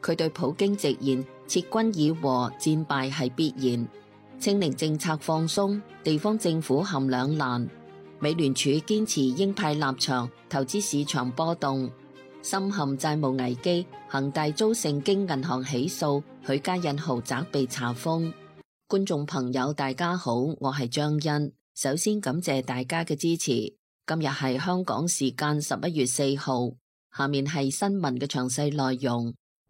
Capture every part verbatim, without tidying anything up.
佢對普京直言，撤軍以和，戰敗係必然。清零政策放鬆，地方政府陷兩難。美聯儲堅持鷹派立場，投資市場波動。深陷債務危機，恒大遭盛京銀行起訴，許家印豪宅被查封。觀眾朋友大家好，我係張欣，首先感謝大家嘅支持。今日係香港時間十一月四號，下面係新聞嘅詳細內容。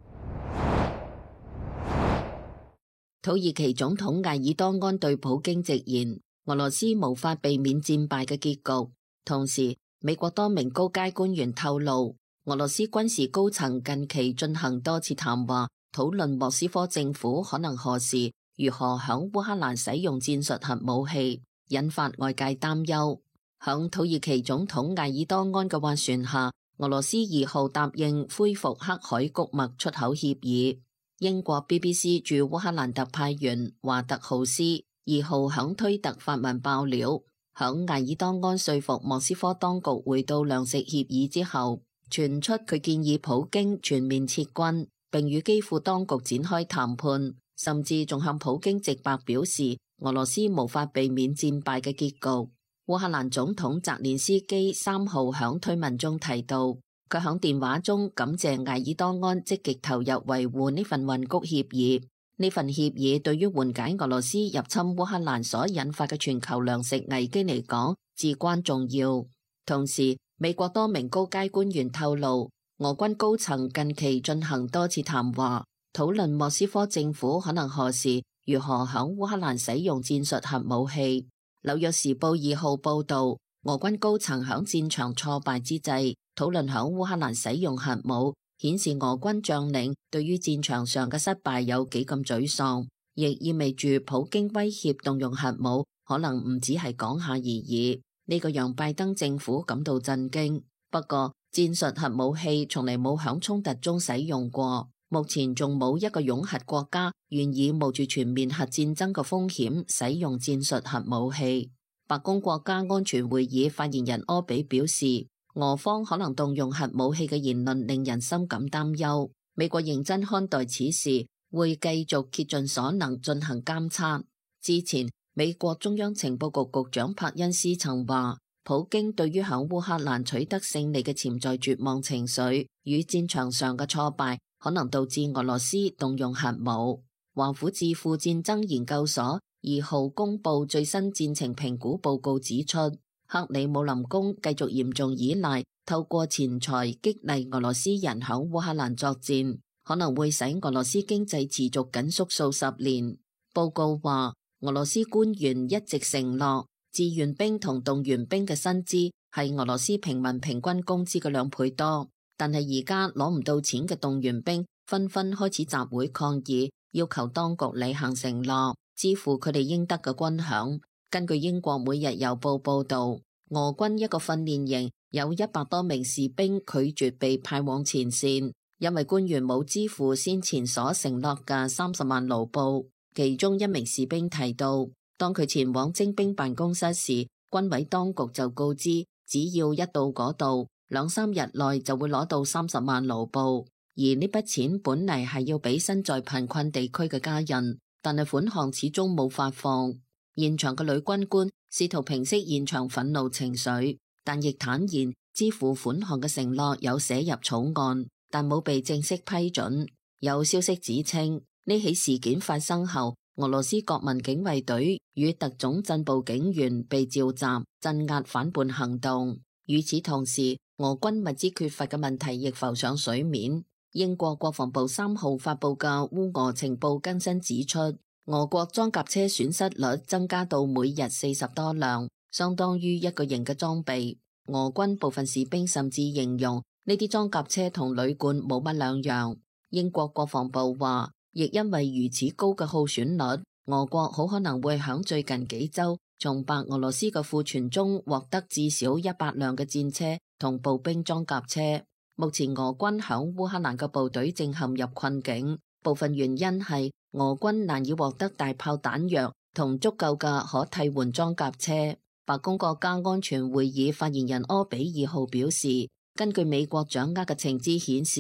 土耳其總統艾爾多安對普京直言，俄羅斯無法避免戰敗嘅結局。同時，美國多名高階官員透露，俄羅斯軍事高層近期進行多次談話，討論莫斯科政府可能何時如何響烏克蘭使用戰術核武器，引發外界擔憂。響土耳其總統艾爾多安嘅斡旋下，俄羅斯二號答應恢復黑海谷物出口協議。英國 B B C 駐烏克蘭特派員華特豪斯二號響推特發文爆料，響艾爾多安說服莫斯科當局回到糧食協議之後，傳出佢建議普京全面撤軍，並與基輔當局展開談判，甚至仲向普京直白表示俄羅斯無法避免戰敗嘅結局。烏克蘭總統澤連斯基三號響推文中提到，佢響電話中感謝艾爾多安積極投入維護呢份運谷協議。呢份協議對於緩解俄羅斯入侵烏克蘭所引發嘅全球糧食危機嚟講至關重要。同時，美國多名高階官員透露，俄軍高層近期進行多次談話，討論莫斯科政府可能何時如何響烏克蘭使用戰術核武器。紐約時報二號報道，俄軍高層響戰場挫敗之際，討論響烏克蘭使用核武，顯示俄軍將領對於戰場上嘅失敗有幾咁沮喪，亦意味住普京威脅動用核武可能唔只係講下而已。呢個讓拜登政府感到震驚。不過，戰術核武器從嚟冇響衝突中使用過，目前仲冇一個擁核國家願意冒住全面核戰爭嘅風險使用戰術核武器。白宮國家安全會議發言人柯比表示，俄方可能動用核武器嘅言論令人深感擔憂。美國認真看待此事，會繼續竭盡所能進行監測。之前，美國中央情報局局長柏恩斯曾話，普京對於響烏克蘭取得勝利嘅潛在絕望情緒與戰場上嘅挫敗，可能導致俄羅斯動用核武。華府智庫戰爭研究所二號公布最新戰情評估報告指出，克里姆林宮繼續嚴重依賴透過錢財激勵俄羅斯人響烏克蘭作戰，可能會使俄羅斯經濟持續緊縮數十年。報告話，俄羅斯官員一直承諾，志願兵同動員兵嘅薪資係俄羅斯平民平均工資嘅兩倍多，但係而家攞唔到錢嘅動員兵紛紛開始集會抗議，要求當局履行承諾，支付佢哋應得嘅軍餉。根據英國每日郵報報導，俄軍一個訓練營有一百多名士兵拒絕被派往前線，因為官員冇支付先前所承諾嘅三十萬盧布。其中一名士兵提到，當佢前往徵兵辦公室時，軍委當局就告知，只要一到嗰度，兩三日內就會攞到三十萬盧布。而呢筆錢本嚟係要俾身在貧困地區嘅家人，但係款項始終冇發放。現場嘅女軍官試圖平息現場憤怒情緒，但亦坦言支付款項嘅承諾有寫入草案，但冇被正式批准。有消息指稱，呢起事件發生後，俄羅斯國民警衛隊與特種鎮暴警員被召集鎮壓反叛行動。與此同時，俄軍物資缺乏嘅問題亦浮上水面。英國國防部三號發佈嘅烏俄情報更新指出，俄國裝甲車損失率增加到每日四十多輛，相當於一個營嘅裝備。俄軍部分士兵甚至形容呢啲裝甲車同旅館冇乜兩樣。英國國防部話，亦因為如此高嘅耗損率，俄國好可能會響最近幾周從白俄羅斯嘅庫存中獲得至少一百輛嘅戰車同步兵裝甲車。目前俄軍響烏克蘭嘅部隊正陷入困境，部分原因係俄軍難以獲得大炮彈藥同足夠嘅可替換裝甲車。白宮國家安全會議發言人柯比二號表示，根據美國掌握嘅情資顯示，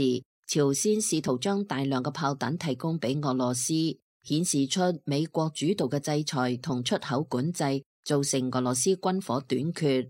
朝鮮試圖將大量嘅炮彈提供俾俄羅斯，顯示出美國主導嘅制裁同出口管制造成俄羅斯軍火短缺。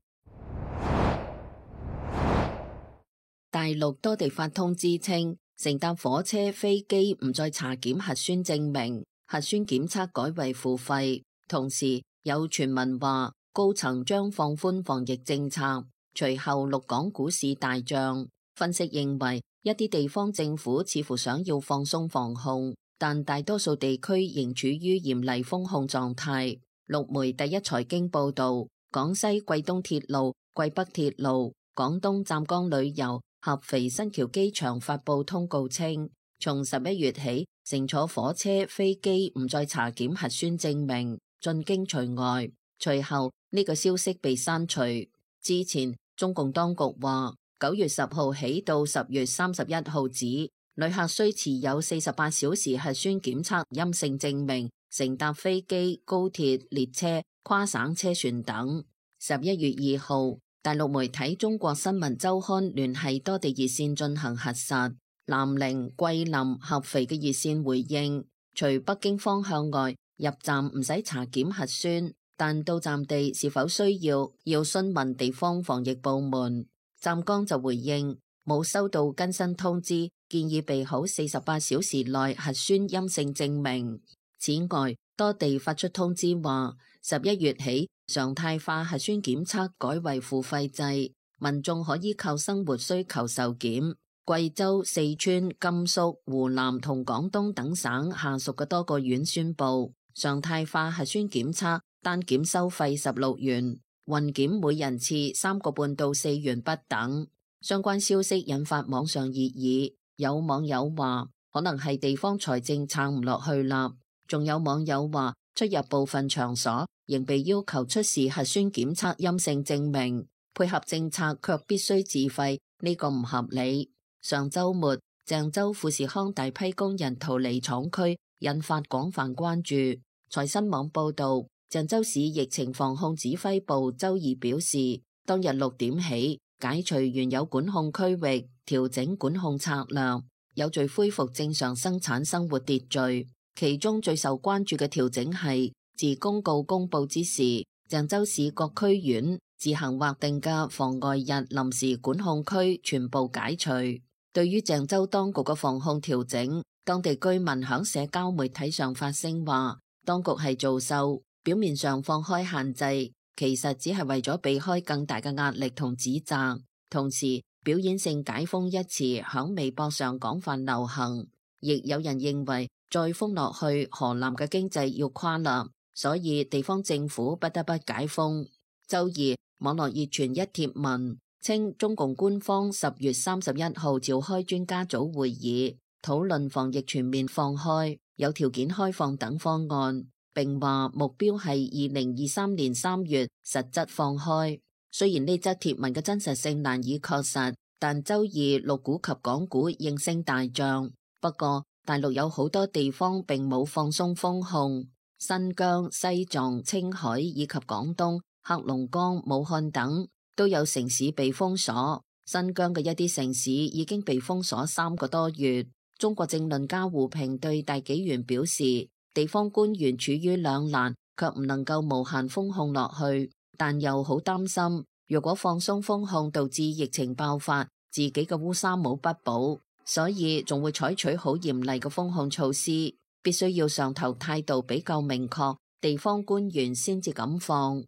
大陸多地發通知稱，乘搭火車、飛機唔再查檢核酸證明，核酸檢測改為付費。同時有傳聞話，高層將放寬防疫政策。隨後陸港股市大漲。分析認為，一啲地方政府似乎想要放鬆防控，但大多數地區仍處於嚴厲封控狀態。陸媒第一財經報道，廣西桂東鐵路、桂北鐵路、廣東湛江旅遊、合肥新橋機場發布通告稱，從十一月起，乘坐火車、飛機唔再查檢核酸證明，進京除外。隨後呢個消息被刪除。之前中共當局話，九月十號起到十月三十一號止，旅客需持有四十八小時核酸檢測陰性證明，乘搭飛機、高鐵、列車、跨省車船等。十一月二號，大陸媒體中國新聞週刊聯繫多地熱線進行核實，南寧、桂林、合肥嘅熱線回應，除北京方向外，入站唔使查檢核酸，但到站地是否需要，要詢問地方防疫部門。湛江就回應，冇收到更新通知，建議備好四十八小時內核酸陰性證明。此外，多地發出通知話，十一月起常態化核酸檢測改為付費制，民眾可依靠生活需求受檢。貴州、四川、甘肅、湖南同廣東等省下屬嘅多個縣宣布，常態化核酸檢測單檢收費十六元，混檢每人次三個半到四元不等。相關消息引發網上熱議，有網友話可能係地方財政撐唔落去啦，仲有網友話出入部分場所仍被要求出示核酸檢測陰性證明，配合政策卻必須自費，呢個唔合理。上週末，鄭州富士康大批工人逃離廠區，引發廣泛關注。財新網報導，鄭州市疫情防控指揮部週二表示，當日六點起解除原有管控區域，調整管控策略，有序恢復正常生產生活秩序。其中最受關注嘅調整係，自公告公佈之時，鄭州市各區縣自行劃定嘅妨礙日臨時管控區全部解除。對於鄭州當局嘅防控調整，當地居民響社交媒體上發聲話，當局係做秀，表面上放開限制，其實只係為咗避開更大嘅壓力同指責。同時，表演性解封一詞響微博上廣泛流行，亦有人認為再封落去，河南嘅經濟要垮啦，所以地方政府不得不解封。周二，網絡熱傳一貼文，稱中共官方十月三十一號召開專家組會議，討論防疫全面放開、有條件開放等方案，並話目標係二零二三年三月實質放開。雖然呢則貼文嘅真實性難以確實，但周二陸股及港股應聲大漲。不過，大陸有好多地方並冇放鬆封控，新疆、西藏、青海以及廣東、黑龍江、武漢等都有城市被封鎖。新疆嘅一啲城市已經被封鎖三個多月。中國政論家胡平對大紀元表示，地方官員處於兩難，卻唔能夠無限封控落去，但又好擔心，如果放鬆封控導致疫情爆發，自己嘅烏紗帽不保，所以仲會採取好嚴厲嘅封控措施，必須要上頭態度比較明確，地方官員先至敢放。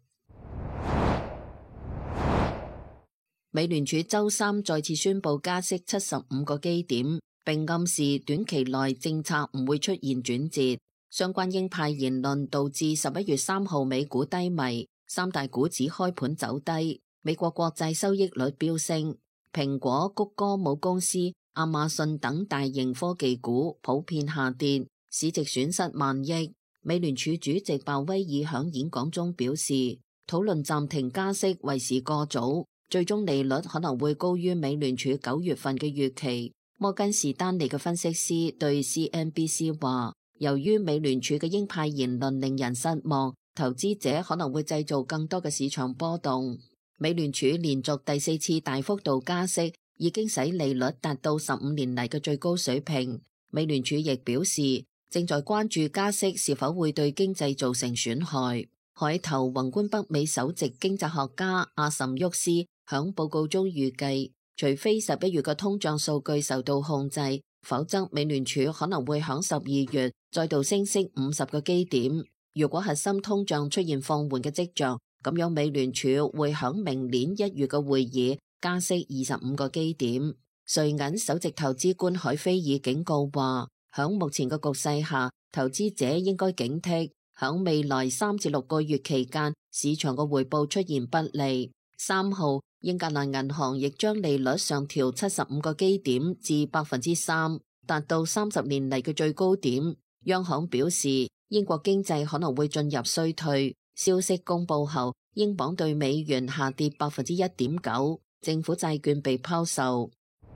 美聯儲週三再次宣布加息七十五個基點，並暗示短期內政策唔會出現轉折。相關鷹派言論導致十一月三號美股低迷，三大股指開盤走低，美國國債收益率飆升，蘋果、谷歌母公司、亞馬遜等大型科技股普遍下跌，市值損失萬億。美聯儲主席鮑威爾響演講中表示，討論暫停加息為時過早，最終利率可能會高於美聯儲九月份嘅預期。摩根士丹利嘅分析師對 C N B C 話，由於美聯儲嘅鷹派言論令人失望，投資者可能會製造更多嘅市場波動。美聯儲連續第四次大幅度加息， 已經使利率達到十五年嚟嘅最高水平。美聯儲亦表示，正在關注加息是否會對經濟造成損害。海投宏觀北美首席經濟學家阿什沃斯響報告中預計，除非十一月嘅通脹數據受到控制，否則美聯儲可能會響十二月再度升息五十個基點。如果核心通脹出現放緩嘅跡象，咁樣美聯儲會響明年一月嘅會議加息二十五個基點。瑞銀首席投資官海菲爾警告話，響目前嘅局勢下，投資者應該警惕，響未來三至六個月期間，市場嘅回報出現不利。三號，英格蘭銀行亦將利率上調七十五個基點至百分之三，達到三十年嚟嘅最高點。央行表示，英國經濟可能會進入衰退。消息公布後，英鎊對美元下跌百分之一點九，政府債券被拋售。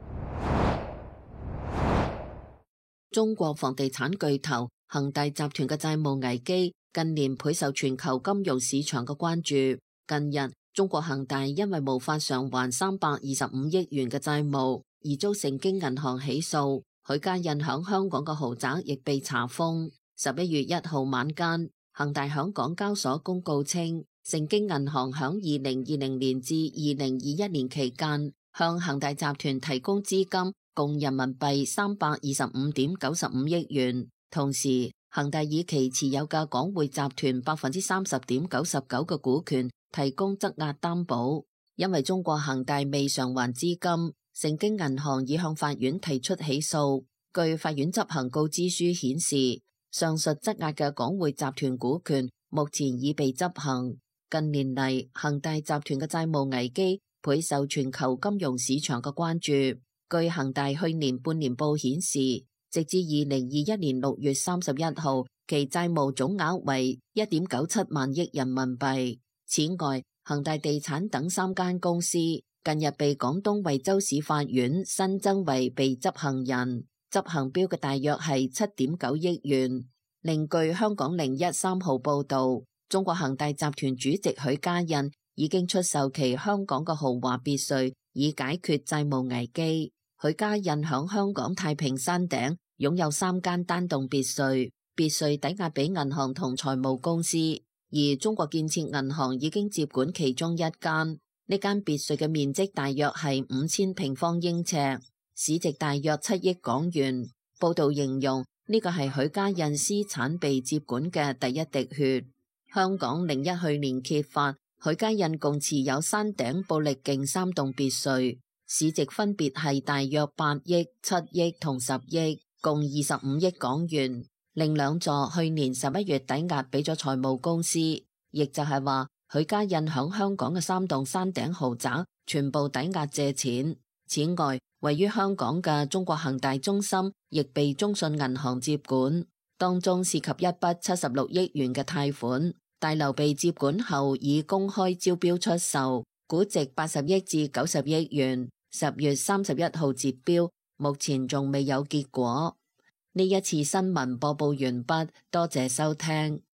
中國房地產巨頭恒大集團嘅債務危機近年倍受全球金融市場嘅關注。近日，中國恒大因為無法償還三百二十五億元嘅債務，而遭盛京銀行起訴。許家印響香港嘅豪宅亦被查封。十一月一號晚間，恒大響港交所公告稱，盛京銀行響二零二零年至二零二一年期間，向恒大集團提供資金共人民幣三百二十五點九十五億元。同時，恒大以其持有嘅港匯集團百分之三十點九十九嘅股權提供質押擔保。因為中國恒大未償還資金，盛京銀行已向法院提出起訴。據法院執行告知書顯示，上述質押嘅港匯集團股權目前已被執行。近年嚟，恒大集團嘅債務危機倍受全球金融市場嘅關注。據恒大去年半年報顯示，直至二零二一年六月三十一號，其債務總額為一點九七萬億人民幣。此外，恒大地產等三間公司近日被廣東惠州市法院新增為被執行人，執行標嘅大約係七點九億元。另據香港零一三號報道，中國恒大集團主席許家印已經出售其香港嘅豪華別墅，以解決債務危機。許家印響香港太平山頂擁有三間單棟別墅，別墅抵押俾銀行同財務公司，而中國建設銀行已經接管其中一間。呢間別墅嘅面積大約係五千平方英尺，市值大約七億港元。報道形容呢個係許家印私產被接管嘅第一滴血。香港零一去年揭發，許家印共持有山頂布力徑三棟別墅，市值分別係大約八億、七億同十億，共二十五億港元。另兩座去年十一月抵押俾咗財務公司，亦就係話許家印響香港嘅三棟山頂豪宅全部抵押借錢。此外，位於香港嘅中國恒大中心亦被中信銀行接管，當中涉及一筆七十六億元嘅貸款。大樓被接管後已公開招標出售，估值八十億至九十億元。十月三十一號截標，目前仲未有結果。呢一次新聞播報完畢，多謝收聽。